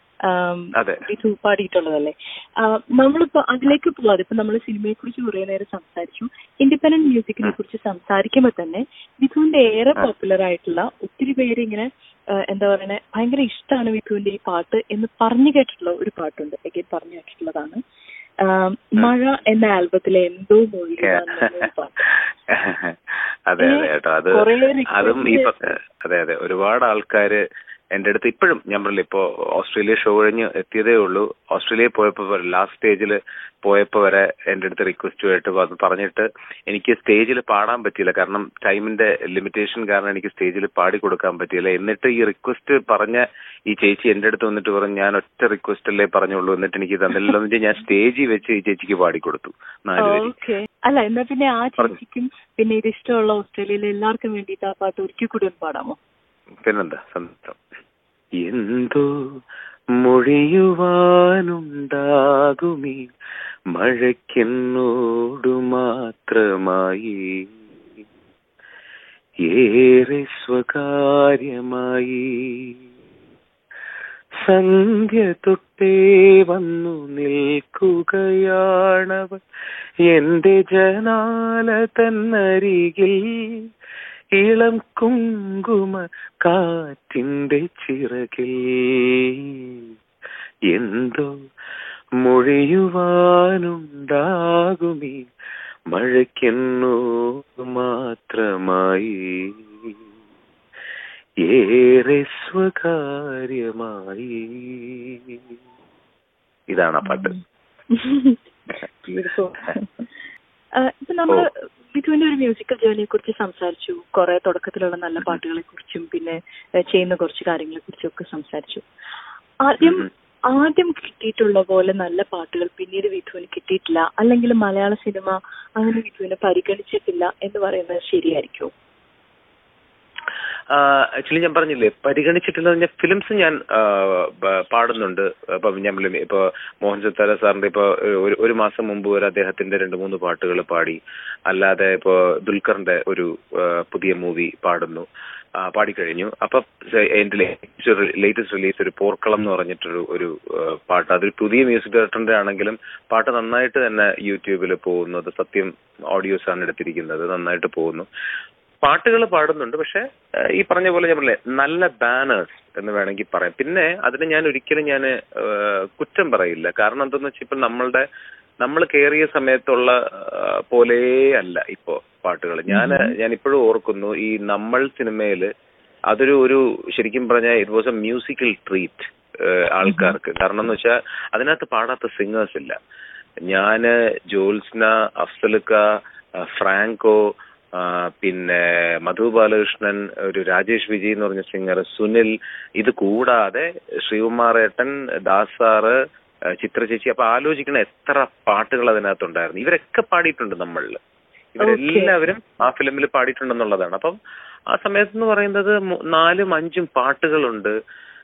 പാടിയിട്ടുള്ളതല്ലേ? നമ്മളിപ്പോ അതിലേക്ക് പോവാതെ ഇപ്പൊ നമ്മൾ സിനിമയെ കുറിച്ച് കുറെ നേരം സംസാരിച്ചു. ഇൻഡിപെൻഡന്റ് മ്യൂസിക്കിനെ കുറിച്ച് സംസാരിക്കുമ്പോൾ തന്നെ വിധുവിന്റെ ഏറെ പോപ്പുലർ ആയിട്ടുള്ള ഒത്തിരി പേര് ഇങ്ങനെ എന്താ പറയണേ ഭയങ്കര ഇഷ്ടമാണ് വിധുവിന്റെ ഈ പാട്ട് എന്ന് പറഞ്ഞു കേട്ടിട്ടുള്ള ഒരു പാട്ടുണ്ട്. എഗെയിൻ പറഞ്ഞു കേട്ടിട്ടുള്ളതാണ് മഴ എന്ന ആൽബത്തിലെ എന്തോ മൊഴി. അതെ കേട്ടോ, അതും ഈ അതെ ഒരുപാട് ആൾക്കാര് എന്റെ അടുത്ത് ഇപ്പോഴും ഞാൻ പറഞ്ഞില്ല, ഇപ്പോ ഓസ്ട്രേലിയ ഷോ കഴിഞ്ഞ് എത്തിയതേ ഉള്ളൂ. ഓസ്ട്രേലിയ പോയപ്പോ ലാസ്റ്റ് സ്റ്റേജിൽ പോയപ്പോ വരെ എന്റെ അടുത്ത് റിക്വസ്റ്റുമായിട്ട് പറഞ്ഞിട്ട് എനിക്ക് സ്റ്റേജിൽ പാടാൻ പറ്റിയില്ല. കാരണം ടൈമിന്റെ ലിമിറ്റേഷൻ കാരണം എനിക്ക് സ്റ്റേജിൽ പാടി കൊടുക്കാൻ പറ്റിയില്ല. എന്നിട്ട് ഈ റിക്വസ്റ്റ് പറഞ്ഞ ഈ ചേച്ചി എന്റെ അടുത്ത് വന്നിട്ട് പറഞ്ഞു ഞാൻ ഒറ്റ റിക്വസ്റ്റ് അല്ലേ പറഞ്ഞുള്ളൂ, എന്നിട്ട് എനിക്ക് തന്നില്ലെന്ന് വെച്ചാൽ ഞാൻ സ്റ്റേജിൽ വെച്ച് ഈ ചേച്ചിക്ക് പാടിക്കൊടുത്തു 4 വരി. അല്ല എന്നാ പിന്നെ ആ ചേച്ചിക്കും പിന്നെ ഇത് ഇഷ്ടമുള്ള ഓസ്ട്രേലിയയിലെ എല്ലാവർക്കും വേണ്ടിയിട്ട് ആ പാട്ട് ഒരിക്കൽ കൂടി ഒന്ന് പാടാമോ? പിന്നെന്താ സന്തോഷം. എന്തോ മൊഴിയുവാനുണ്ടാകുമീ മഴയ്ക്കെന്നോടു മാത്രമായി, ഏറെ സ്വകാര്യമായി സന്ധ്യ തൊട്ടേ വന്നു നിൽക്കുകയാണവൾ എന്റെ ജനാല തന്നരികിൽ, ഇളം കുങ്കുമ കാറ്റിന്റെ ചിറകിൽ, എന്തോ മൊഴിയുവാനുണ്ടാകുമീ മഴയ്ക്കെന്നോ മാത്രമായി, ഏറെ സ്വകാര്യമായി. ഇതാണ് ആ പാട്ട്. ഇപ്പൊ നമ്മള് വിധുവിന്റെ ഒരു മ്യൂസിക്കൽ ജേർണിയെ കുറിച്ച് സംസാരിച്ചു. കുറെ തുടക്കത്തിലുള്ള നല്ല പാട്ടുകളെ കുറിച്ചും പിന്നെ ചെയ്യുന്ന കുറച്ച് കാര്യങ്ങളെ കുറിച്ചും ഒക്കെ സംസാരിച്ചു. ആദ്യം കിട്ടിയിട്ടുള്ള പോലെ നല്ല പാട്ടുകൾ പിന്നീട് വിധുവിന് കിട്ടിയിട്ടില്ല, അല്ലെങ്കിൽ മലയാള സിനിമ അങ്ങനെ വിധുവിനെ പരിഗണിച്ചിട്ടില്ല എന്ന് പറയുന്നത് ശരിയായിരിക്കും? ആക്ച്വലി ഞാൻ പറഞ്ഞില്ലേ, പരിഗണിച്ചിട്ടില്ല ഫിലിംസ് ഞാൻ പാടുന്നുണ്ട്. ഇപ്പൊ മോഹൻ സിത്താര സാറിന്റെ ഇപ്പൊ ഒരു മാസം മുമ്പ് വരെ അദ്ദേഹത്തിന്റെ 2-3 പാട്ടുകൾ പാടി. അല്ലാതെ ഇപ്പൊ ദുൽഖറിന്റെ ഒരു പുതിയ മൂവി പാടിക്കഴിഞ്ഞു. അപ്പൊ എന്റെ ലേറ്റസ്റ്റ് റിലീസ് ഒരു പോർക്കളം എന്ന് പറഞ്ഞിട്ടൊരു പാട്ട്, അതൊരു പുതിയ മ്യൂസിക് ഡയറക്ടറിന്റെ ആണെങ്കിലും പാട്ട് നന്നായിട്ട് തന്നെ യൂട്യൂബിൽ പോകുന്നു. അത് സത്യം ഓഡിയോസ് ആണ് എടുത്തിരിക്കുന്നത്, നന്നായിട്ട് പോകുന്നു. പാട്ടുകൾ പാടുന്നുണ്ട്. പക്ഷെ ഈ പറഞ്ഞ പോലെ ഞാൻ പറഞ്ഞില്ലേ, നല്ല ബാനേഴ്സ് എന്ന് വേണമെങ്കിൽ പറയാം. പിന്നെ അതിന് ഞാൻ ഒരിക്കലും കുറ്റം പറയില്ല. കാരണം എന്തെന്ന് വെച്ചാൽ ഇപ്പൊ നമ്മൾ കയറിയ സമയത്തുള്ള പോലെ അല്ല ഇപ്പോ പാട്ടുകൾ. ഞാൻ ഇപ്പോഴും ഓർക്കുന്നു, ഈ നമ്മൾ സിനിമയില് അതൊരു ശരിക്കും പറഞ്ഞാൽ it was a musical treat ആൾക്കാർക്ക്. കാരണം എന്ന് വെച്ചാൽ അതിനകത്ത് പാടാത്ത സിംഗേഴ്സ് ഇല്ല. ഞാന്, ജോത്സ്ന, അഫ്സലുക്ക, ഫ്രാങ്കോ, പിന്നെ മധു ബാലകൃഷ്ണൻ, ഒരു രാജേഷ് വിജയ് എന്ന് പറഞ്ഞ സിംഗർ, സുനിൽ, ഇത് കൂടാതെ ശ്രീകുമാറേട്ടൻ, ദാസാറ്, ചിത്ര ചേച്ചി. അപ്പൊ ആലോചിക്കണ എത്ര പാട്ടുകൾ അതിനകത്തുണ്ടായിരുന്നു. ഇവരൊക്കെ പാടിയിട്ടുണ്ട് നമ്മളിൽ. ഇവരെല്ലാവരും ആ ഫിലിമിൽ പാടിയിട്ടുണ്ടെന്നുള്ളതാണ്. അപ്പം ആ സമയത്ത് പറയുന്നത് 4-5 പാട്ടുകളുണ്ട്.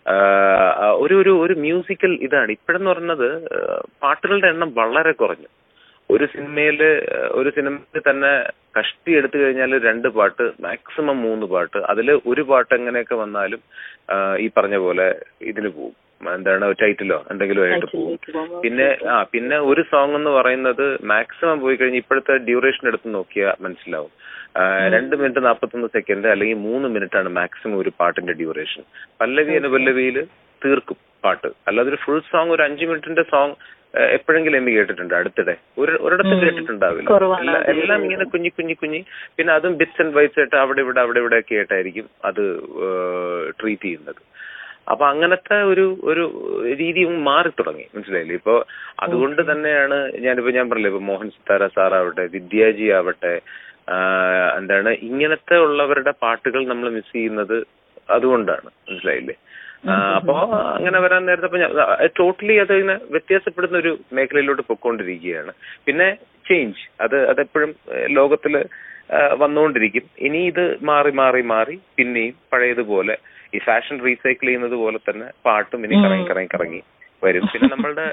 ഒരു മ്യൂസിക്കൽ ഇതാണ്. ഇപ്പോഴെന്ന് പറയുന്നത് പാട്ടുകളുടെ എണ്ണം വളരെ കുറഞ്ഞു. ഒരു സിനിമയിൽ തന്നെ കഷ്ടി എടുത്തു കഴിഞ്ഞാൽ 2 പാട്ട്, മാക്സിമം 3 പാട്ട്. അതിൽ ഒരു പാട്ട് എങ്ങനെയൊക്കെ വന്നാലും ഈ പറഞ്ഞ പോലെ ഇതിന് പോവും, എന്താണ് ടൈറ്റിലോ എന്തെങ്കിലും ആയിട്ട് പോകും. പിന്നെ ഒരു സോങ് എന്ന് പറയുന്നത് മാക്സിമം പോയി കഴിഞ്ഞാൽ ഇപ്പോഴത്തെ ഡ്യൂറേഷൻ എടുത്ത് നോക്കിയാൽ മനസ്സിലാവും. 2 മിനിറ്റ് 41 സെക്കൻഡ് അല്ലെങ്കിൽ 3 മിനിറ്റാണ് മാക്സിമം ഒരു പാട്ടിന്റെ ഡ്യൂറേഷൻ. പല്ലവിയിൽ തീർക്കും പാട്ട്. അല്ലാതെ ഒരു ഫുൾ സോങ്, ഒരു 5 മിനിറ്റിന്റെ സോങ് എപ്പോഴെങ്കിലും കേട്ടിട്ടുണ്ട് അടുത്തിടെ? ഒരിടത്തും കേട്ടിട്ടുണ്ടാവില്ല. എല്ലാം ഇങ്ങനെ കുഞ്ഞി പിന്നെ അതും ബിറ്റ്സ് ആൻഡ് ബൈറ്റ്സ് ആയിട്ട് അവിടെ ഇവിടെ ഒക്കെ ആയിട്ടായിരിക്കും അത് ട്രീറ്റ് ചെയ്യുന്നത്. അപ്പൊ അങ്ങനത്തെ ഒരു രീതി മാറി തുടങ്ങി, മനസ്സിലായില്ലേ? ഇപ്പൊ അതുകൊണ്ട് തന്നെയാണ് ഞാൻ പറഞ്ഞില്ലേ, ഇപ്പൊ മോഹൻ സിത്താര സാറാവട്ടെ, വിദ്യാജി ആവട്ടെ, ഇങ്ങനത്തെ ഉള്ളവരുടെ പാട്ടുകൾ നമ്മൾ മിസ് ചെയ്യുന്നത് അതുകൊണ്ടാണ്, മനസ്സിലായില്ലേ? അപ്പോ അങ്ങനെ വരാൻ നേരത്തെ ടോട്ടലി അതിങ്ങനെ വ്യത്യാസപ്പെടുന്ന ഒരു മേഖലയിലോട്ട് പൊയ്ക്കൊണ്ടിരിക്കുകയാണ്. പിന്നെ ചേഞ്ച് അതെപ്പോഴും ലോകത്തില് വന്നുകൊണ്ടിരിക്കും. ഇനി ഇത് മാറി പിന്നെയും പഴയതുപോലെ ഈ ഫാഷൻ റീസൈക്കിൾ ചെയ്യുന്നത് പോലെ തന്നെ പാട്ടും ഇനി കറങ്ങി വരും. പിന്നെ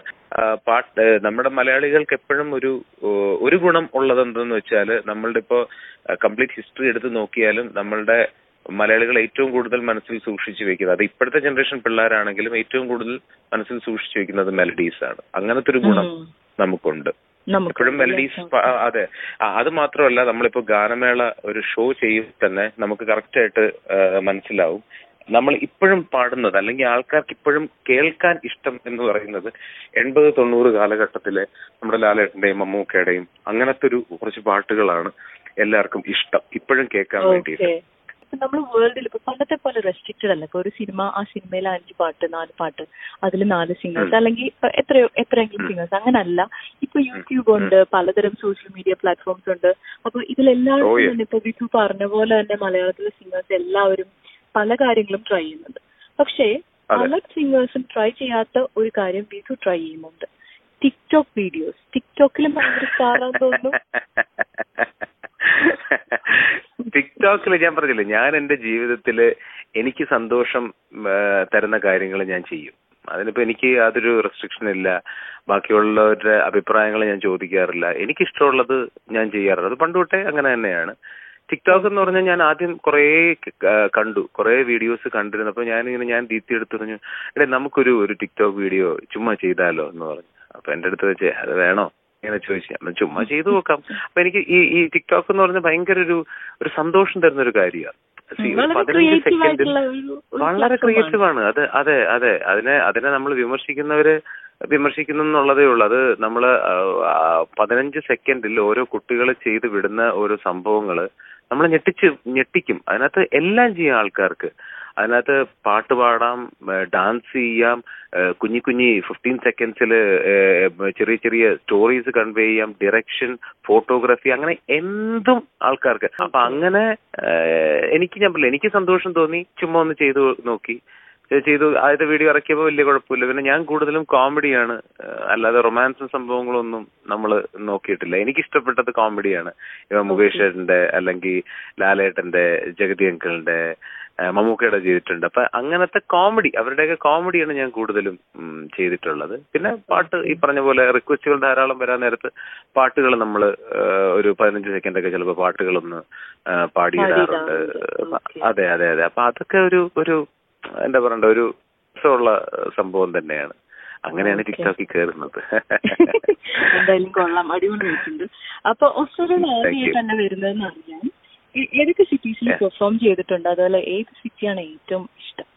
നമ്മുടെ മലയാളികൾക്ക് എപ്പോഴും ഒരു ഗുണം ഉള്ളത് എന്തെന്ന് വെച്ചാൽ, നമ്മളുടെ ഇപ്പോ കംപ്ലീറ്റ് ഹിസ്റ്ററി എടുത്ത് നോക്കിയാലും നമ്മളുടെ മലയാളികൾ ഏറ്റവും കൂടുതൽ മനസ്സിൽ സൂക്ഷിച്ചു വെക്കുന്നത്, അത് ഇപ്പോഴത്തെ ജനറേഷൻ പിള്ളേരാണെങ്കിലും ഏറ്റവും കൂടുതൽ മനസ്സിൽ സൂക്ഷിച്ചു വെക്കുന്നത് മെലഡീസ് ആണ്. അങ്ങനത്തെ ഒരു ഗുണം നമുക്കുണ്ട്. എപ്പോഴും മെലഡീസ്. അതെ, അത് മാത്രമല്ല, നമ്മളിപ്പോ ഗാനമേള ഒരു ഷോ ചെയ്യുമ്പോൾ തന്നെ നമുക്ക് കറക്റ്റ് ആയിട്ട് മനസ്സിലാവും നമ്മൾ ഇപ്പോഴും പാടുന്നത്, അല്ലെങ്കിൽ ആൾക്കാർക്ക് ഇപ്പോഴും കേൾക്കാൻ ഇഷ്ടം എന്ന് പറയുന്നത് 80-90 കാലഘട്ടത്തിലെ നമ്മുടെ ലാലേട്ടന്റെയും മമ്മൂക്കയുടെയും അങ്ങനത്തെ കുറച്ച് പാട്ടുകളാണ് എല്ലാവർക്കും ഇഷ്ടം ഇപ്പോഴും കേൾക്കാൻ വേണ്ടിയിട്ട്. നമ്മൾ വേൾഡിൽ ഇപ്പൊ പണ്ടത്തെ പോലെ റെസ്ട്രിക്റ്റഡ് അല്ല. ഇപ്പൊ ഒരു സിനിമ, ആ സിനിമയിൽ 5 പാട്ട് 4 പാട്ട്, അതിൽ 4 സിംഗേഴ്സ് അല്ലെങ്കിൽ എത്രയെങ്കിലും സിംഗേഴ്സ്, അങ്ങനല്ല. ഇപ്പൊ യൂട്യൂബ് ഉണ്ട്, പലതരം സോഷ്യൽ മീഡിയ പ്ലാറ്റ്ഫോംസ് ഉണ്ട്. അപ്പൊ ഇതിലെല്ലാവർക്കും തന്നെ ഇപ്പൊ വിധു പറഞ്ഞ പോലെ തന്നെ മലയാളത്തിലെ സിംഗേഴ്സ് എല്ലാവരും പല കാര്യങ്ങളും ട്രൈ ചെയ്യുന്നുണ്ട്. പക്ഷേ പല സിംഗേഴ്സും ട്രൈ ചെയ്യാത്ത ഒരു കാര്യം വിധു ട്രൈ ചെയ്യുന്നുണ്ട്: ടിക്ടോക്ക് വീഡിയോസ്. ടിക്ടോക്കിലും ഭയങ്കര സ്റ്റാറാന്ന് തോന്നുന്നു. ടിക്ടോക്കിൽ ഞാൻ പറഞ്ഞില്ലേ, ഞാൻ എന്റെ ജീവിതത്തില് എനിക്ക് സന്തോഷം തരുന്ന കാര്യങ്ങൾ ഞാൻ ചെയ്യും. അതിനിപ്പോ എനിക്ക് യാതൊരു റെസ്ട്രിക്ഷൻ ഇല്ല. ബാക്കിയുള്ളവരുടെ അഭിപ്രായങ്ങൾ ഞാൻ ചോദിക്കാറില്ല. എനിക്കിഷ്ടമുള്ളത് ഞാൻ ചെയ്യാറുണ്ട്. അത് പണ്ടുതൊട്ടേ അങ്ങനെ തന്നെയാണ്. ടിക്ടോക്ക് എന്ന് പറഞ്ഞാൽ ഞാൻ ആദ്യം കുറേ വീഡിയോസ് കണ്ടിരുന്നപ്പോ ഞാൻ ദീപ്തി എടുത്ത് പറഞ്ഞു, നമുക്കൊരു ടിക്ടോക്ക് വീഡിയോ ചുമ്മാ ചെയ്താലോ എന്ന് പറഞ്ഞു. അപ്പൊ എന്റെ അടുത്ത് വെച്ചേ അത് വേണോ ഇങ്ങനെ ചോദിച്ചു. ചുമ്മാ ചെയ്തു നോക്കാം. അപ്പൊ എനിക്ക് ഈ ടിക്ടോക്ക് എന്ന് പറഞ്ഞാൽ ഭയങ്കര ഒരു സന്തോഷം തരുന്ന ഒരു കാര്യമാണ്. 15 സെക്കൻഡിൽ വളരെ ക്രിയേറ്റീവ് ആണ്. അതെ അതിനെ നമ്മൾ വിമർശിക്കുന്നു എന്നുള്ളതേ ഉള്ളൂ. അത് നമ്മള് 15 സെക്കൻഡിൽ ഓരോ കുട്ടികൾ ചെയ്ത് വിടുന്ന ഓരോ സംഭവങ്ങള് നമ്മളെ ഞെട്ടിക്കും. അതിനകത്ത് എല്ലാം ചെയ്യാം ആൾക്കാർക്ക്. അതിനകത്ത് പാട്ട് പാടാം, ഡാൻസ് ചെയ്യാം, കുഞ്ഞി 15 സെക്കൻഡ്സില് ചെറിയ സ്റ്റോറീസ് കൺവേ ചെയ്യാം, ഡിറക്ഷൻ, ഫോട്ടോഗ്രാഫി, അങ്ങനെ എന്തും ആൾക്കാർക്ക്. അപ്പൊ അങ്ങനെ എനിക്ക് സന്തോഷം തോന്നി, ചുമ്മാ ഒന്ന് ചെയ്തു നോക്കി. ചെയ്തു. ആദ്യത്തെ വീഡിയോ ഇറക്കിയപ്പോൾ വലിയ കുഴപ്പമില്ല. പിന്നെ ഞാൻ കൂടുതലും കോമഡിയാണ്, അല്ലാതെ റൊമാൻസും സംഭവങ്ങളൊന്നും നമ്മൾ നോക്കിയിട്ടില്ല. എനിക്കിഷ്ടപ്പെട്ടത് കോമഡിയാണ്. ഇവ മുകേഷ് ഏട്ടന്റെ അല്ലെങ്കിൽ ലാലേട്ടന്റെ, ജഗതി അങ്കിളിന്റെ, മമ്മൂക്കയുടെ ചെയ്തിട്ടുണ്ട്. അപ്പൊ അങ്ങനത്തെ കോമഡി, അവരുടെയൊക്കെ കോമഡിയാണ് ഞാൻ കൂടുതലും ചെയ്തിട്ടുള്ളത്. പിന്നെ പാട്ട് ഈ പറഞ്ഞ പോലെ റിക്വസ്റ്റുകൾ ധാരാളം വരാൻ നേരത്ത് പാട്ടുകൾ നമ്മൾ ഒരു 15 സെക്കൻഡൊക്കെ ചിലപ്പോൾ പാട്ടുകളൊന്ന് പാടിയിടാറുണ്ട്. അതെ അതെ അതെ. അപ്പൊ അതൊക്കെ ഒരു എന്താ പറയണ്ട, ഒരു രസമുള്ള സംഭവം തന്നെയാണ്. അങ്ങനെയാണ് ടിക്ടോക്കിൽ കയറുന്നത്. എന്തായാലും കൊള്ളാം, അടിപൊളിയായിട്ടുണ്ട്. അപ്പൊ ഓസ്ട്രേലിയയിൽ ആദ്യമായിട്ട് തന്നെ വരുന്നതെന്ന് അറിയാം, ഏതൊക്കെ സിറ്റീസിൽ പെർഫോം ചെയ്തിട്ടുണ്ട്, അതുപോലെ ഏത് സിറ്റിയാണ് ഏറ്റവും ഇഷ്ടം?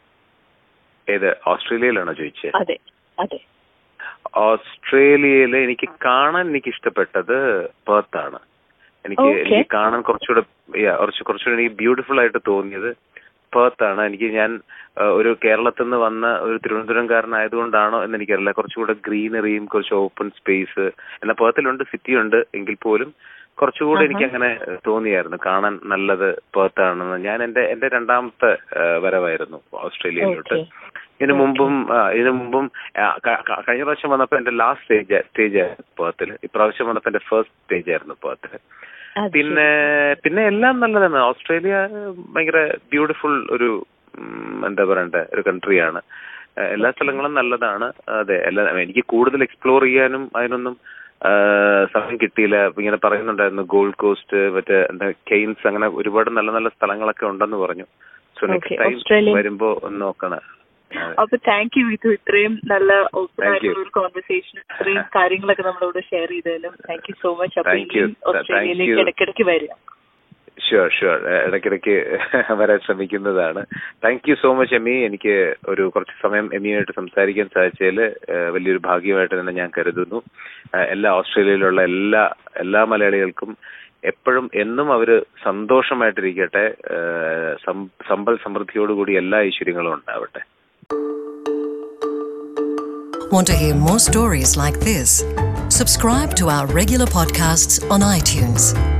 ഏത് ഓസ്ട്രേലിയയിലാണോ ചോദിച്ചത്? അതെ അതെ. ഓസ്ട്രേലിയയില് എനിക്ക് ഇഷ്ടപ്പെട്ടത് പെർത്താണ്. എനിക്ക് കാണാൻ കുറച്ചുകൂടെ എനിക്ക് ബ്യൂട്ടിഫുൾ ആയിട്ട് തോന്നിയത് പെർത്താണ്. ഞാൻ ഒരു കേരളത്തിൽ നിന്ന് വന്ന ഒരു തിരുവനന്തപുരംകാരനായതുകൊണ്ടാണോ എന്ന് എനിക്കറിയില്ല, കുറച്ചുകൂടെ ഗ്രീനറിയും കുറച്ച് ഓപ്പൺ സ്പേസ്, എന്നാൽ പെർത്തിലുണ്ട്, സിറ്റി ഉണ്ട്, എങ്കിൽ പോലും കുറച്ചുകൂടെ എനിക്ക് അങ്ങനെ തോന്നിയായിരുന്നു. കാണാൻ നല്ലത് പെർത്താണെന്ന്. ഞാൻ എന്റെ രണ്ടാമത്തെ വരവായിരുന്നു ഓസ്ട്രേലിയയിലോട്ട്. ഇതിനു മുമ്പും കഴിഞ്ഞ പ്രാവശ്യം വന്നപ്പോ എന്റെ ലാസ്റ്റ് സ്റ്റേജ് ആയിരുന്നു പെർത്തിൽ. ഇപ്രാവശ്യം വന്നപ്പോ എന്റെ ഫസ്റ്റ് സ്റ്റേജ് ആയിരുന്നു പെർത്തിൽ. പിന്നെ എല്ലാം നല്ലതാണ്. ഓസ്ട്രേലിയ ഭയങ്കര ബ്യൂട്ടിഫുൾ ഒരു എന്താ പറയണ്ട ഒരു കൺട്രിയാണ്. എല്ലാ സ്ഥലങ്ങളും നല്ലതാണ്. അതെ, എനിക്ക് കൂടുതൽ എക്സ്പ്ലോർ ചെയ്യാനും അതിനൊന്നും സമയം കിട്ടിയില്ല. ഇങ്ങനെ പറയുന്നുണ്ടായിരുന്നു ഗോൾഡ് കോസ്റ്റ്, മറ്റേ എന്താ കെയ്ൻസ്, അങ്ങനെ ഒരുപാട് നല്ല നല്ല സ്ഥലങ്ങളൊക്കെ ഉണ്ടെന്ന് പറഞ്ഞു. സോ നെക്സ്റ്റ് ടൈം വരുമ്പോ ഒന്ന് നോക്കണം. അപ്പൊ താങ്ക് യു വിധു, ഇത്രയും നല്ല ഓപ്പൺ ആയിട്ടുള്ള ഒരു കോൺവെർസേഷൻ, ഇത്രയും കാര്യങ്ങളൊക്കെ നമ്മളോട് ഷെയർ ചെയ്തതിനും താങ്ക് യു സോ മച്ച്. അപ്പൊ ഓസ്ട്രേലിയയിലേക്ക് ഇടയ്ക്കിടയ്ക്ക് വരിക. ഷുവർ ഇടയ്ക്കിടയ്ക്ക് വരാൻ ശ്രമിക്കുന്നതാണ്. Thank you so much Amy. എനിക്ക് കുറച്ച് സമയം എമിയുമായിട്ട് സംസാരിക്കാൻ സാധിച്ചതിൽ വലിയൊരു ഭാഗ്യമായിട്ട് തന്നെ ഞാൻ കരുതുന്നു. എല്ലാ ഓസ്ട്രേലിയയിലുള്ള എല്ലാ മലയാളികൾക്കും എപ്പോഴും എന്നും അവര് സന്തോഷമായിട്ടിരിക്കട്ടെ. സമ്പൽ സമൃദ്ധിയോടുകൂടി എല്ലാ ഐശ്വര്യങ്ങളും ഉണ്ടാവട്ടെ. Want to hear more stories like this? Subscribe to our regular podcasts on iTunes.